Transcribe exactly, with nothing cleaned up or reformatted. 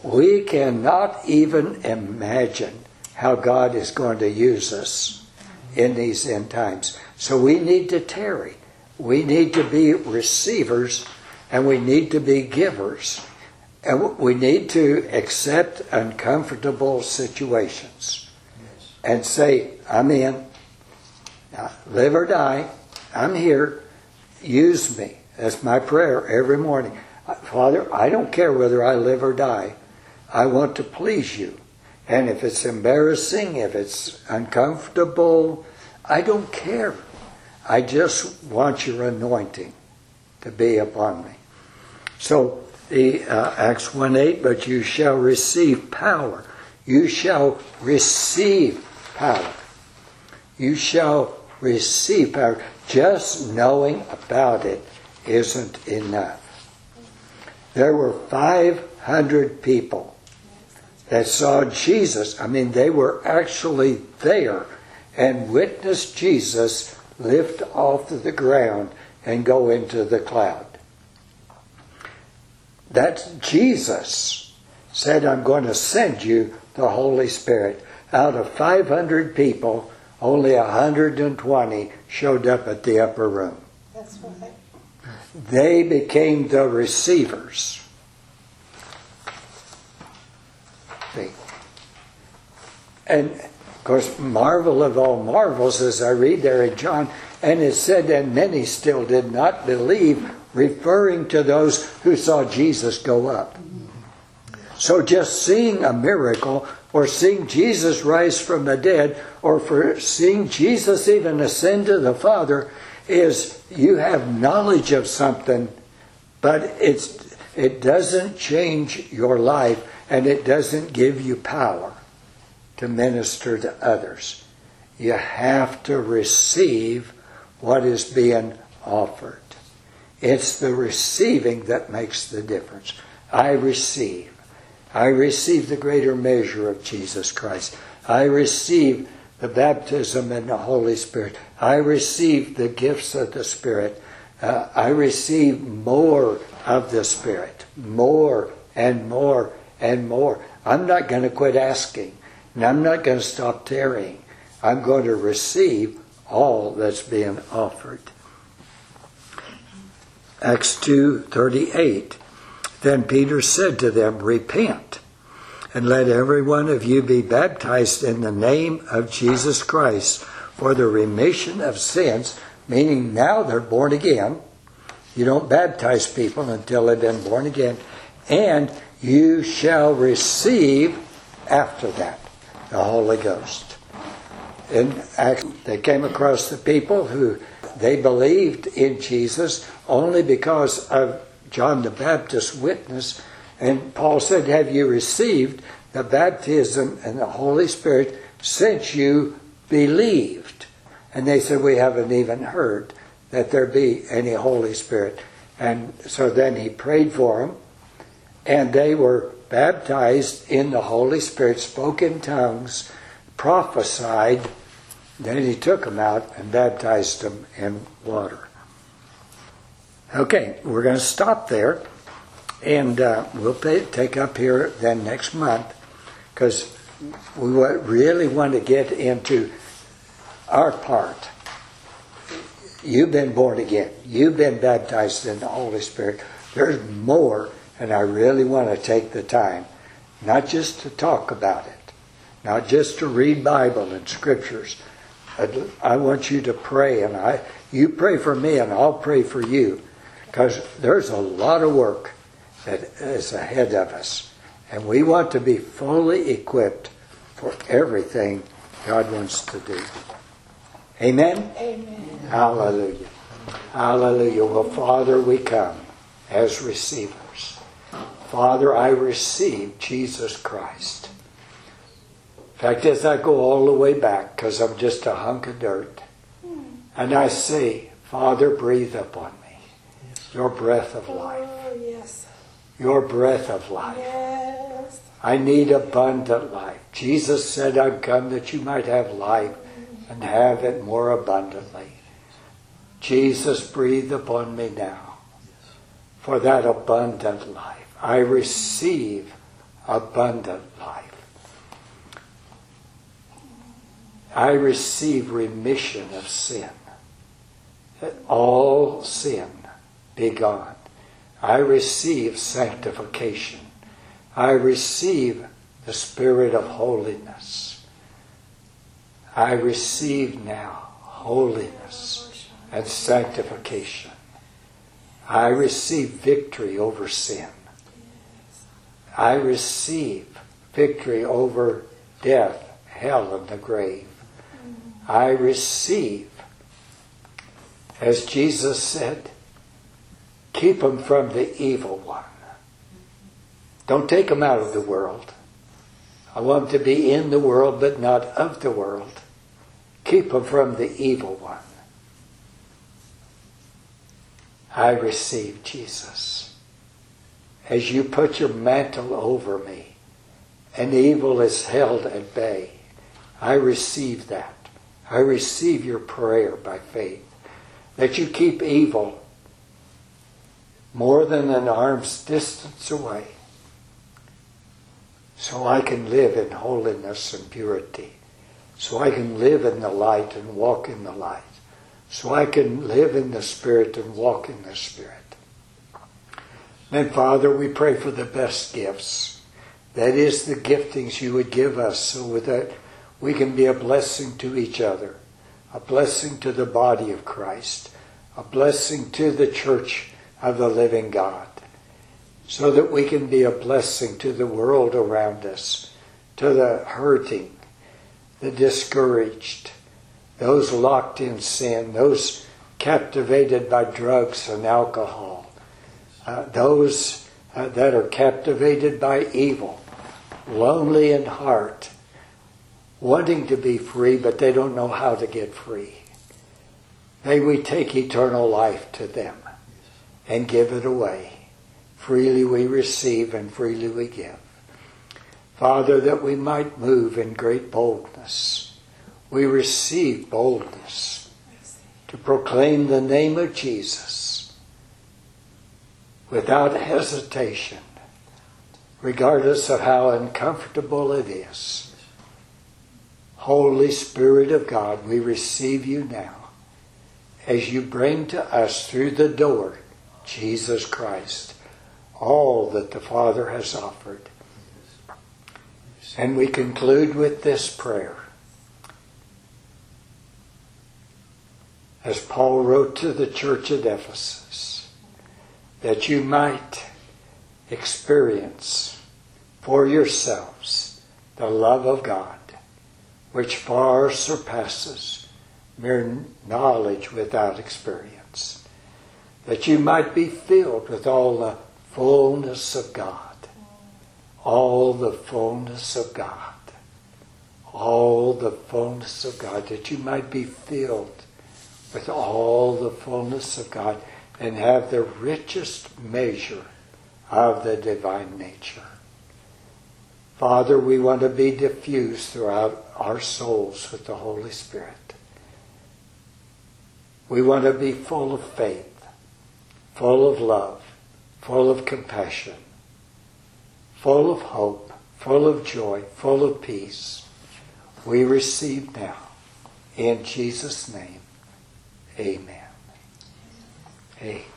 we cannot even imagine how God is going to use us in these end times. So we need to tarry. We need to be receivers, and we need to be givers. And we need to accept uncomfortable situations and say, I'm in. Now, live or die, I'm here. Use me. That's my prayer every morning. Father, I don't care whether I live or die. I want to please you. And if it's embarrassing, if it's uncomfortable, I don't care. I just want your anointing to be upon me. So, the uh, Acts one eight, but you shall receive power. You shall receive power. You shall receive power. Just knowing about it isn't enough. There were five hundred people that saw Jesus. I mean, they were actually there and witnessed Jesus lift off the ground and go into the cloud. That's Jesus said, I'm going to send you the Holy Spirit. Out of five hundred people, only one hundred twenty showed up at the upper room. That's right. They became the receivers. See? And of course, marvel of all marvels, as I read there in John, and it said, and many still did not believe, referring to those who saw Jesus go up. So just seeing a miracle, or seeing Jesus rise from the dead, or for seeing Jesus even ascend to the Father, is you have knowledge of something, but it's it doesn't change your life, and it doesn't give you power to minister to others. You have to receive what is being offered. It's the receiving that makes the difference. I receive. I receive the greater measure of Jesus Christ. I receive the baptism in the Holy Spirit. I receive the gifts of the Spirit. Uh, I receive more of the Spirit. More and more and more. I'm not going to quit asking. And I'm not going to stop tarrying. I'm going to receive all that's being offered. Acts two thirty-eight. Then Peter said to them, repent, and let every one of you be baptized in the name of Jesus Christ for the remission of sins, meaning now they're born again. You don't baptize people until they've been born again. And you shall receive after that the Holy Ghost. And they came across the people who they believed in Jesus only because of John the Baptist's witness. And Paul said, have you received the baptism and the Holy Spirit since you believed? And they said, we haven't even heard that there be any Holy Spirit. And so then he prayed for them, and they were baptized in the Holy Spirit, spoke in tongues, prophesied. Then he took them out and baptized them in water. Okay, we're going to stop there, and uh, we'll pay, take up here then next month, because we really want to get into our part. You've been born again. You've been baptized in the Holy Spirit. There's more, and I really want to take the time, not just to talk about it, not just to read Bible and Scriptures. I want you to pray, and I you pray for me, and I'll pray for you. Because there's a lot of work that is ahead of us. And we want to be fully equipped for everything God wants to do. Amen? Amen. Hallelujah. Hallelujah. Well, Father, we come as receivers. Father, I receive Jesus Christ. In fact, as I go all the way back, because I'm just a hunk of dirt, and I say, Father, breathe upon me. Your breath of life. Oh, yes. Your breath of life. Yes. I need abundant life. Jesus said, I've come that you might have life and have it more abundantly. Jesus, breathe upon me now for that abundant life. I receive abundant life. I receive remission of sin. That all sin be gone. I receive sanctification. I receive the Spirit of holiness. I receive now holiness and sanctification. I receive victory over sin. I receive victory over death, hell, and the grave. I receive, as Jesus said, keep them from the evil one. Don't take them out of the world. I want them to be in the world, but not of the world. Keep them from the evil one. I receive Jesus. As you put your mantle over me, and evil is held at bay, I receive that. I receive your prayer by faith, that you keep evil more than an arm's distance away, so I can live in holiness and purity, so I can live in the light and walk in the light, so I can live in the Spirit and walk in the Spirit. And Father, we pray for the best gifts. That is, the giftings you would give us so that we can be a blessing to each other, a blessing to the body of Christ, a blessing to the church of the living God, so that we can be a blessing to the world around us, to the hurting, the discouraged, those locked in sin, those captivated by drugs and alcohol, uh, those uh, that are captivated by evil, lonely in heart, wanting to be free, but they don't know how to get free. May we take eternal life to them and give it away. Freely we receive and freely we give. Father, that we might move in great boldness. We receive boldness to proclaim the name of Jesus without hesitation, regardless of how uncomfortable it is. Holy Spirit of God, we receive you now as you bring to us through the door Jesus Christ, all that the Father has offered. And we conclude with this prayer. As Paul wrote to the church at Ephesus, that you might experience for yourselves the love of God, which far surpasses mere knowledge without experience, that you might be filled with all the fullness of God, all the fullness of God, all the fullness of God, that you might be filled with all the fullness of God and have the richest measure of the divine nature. Father, we want to be diffused throughout our souls with the Holy Spirit. We want to be full of faith, full of love, full of compassion, full of hope, full of joy, full of peace. We receive now, in Jesus' name, amen. Amen.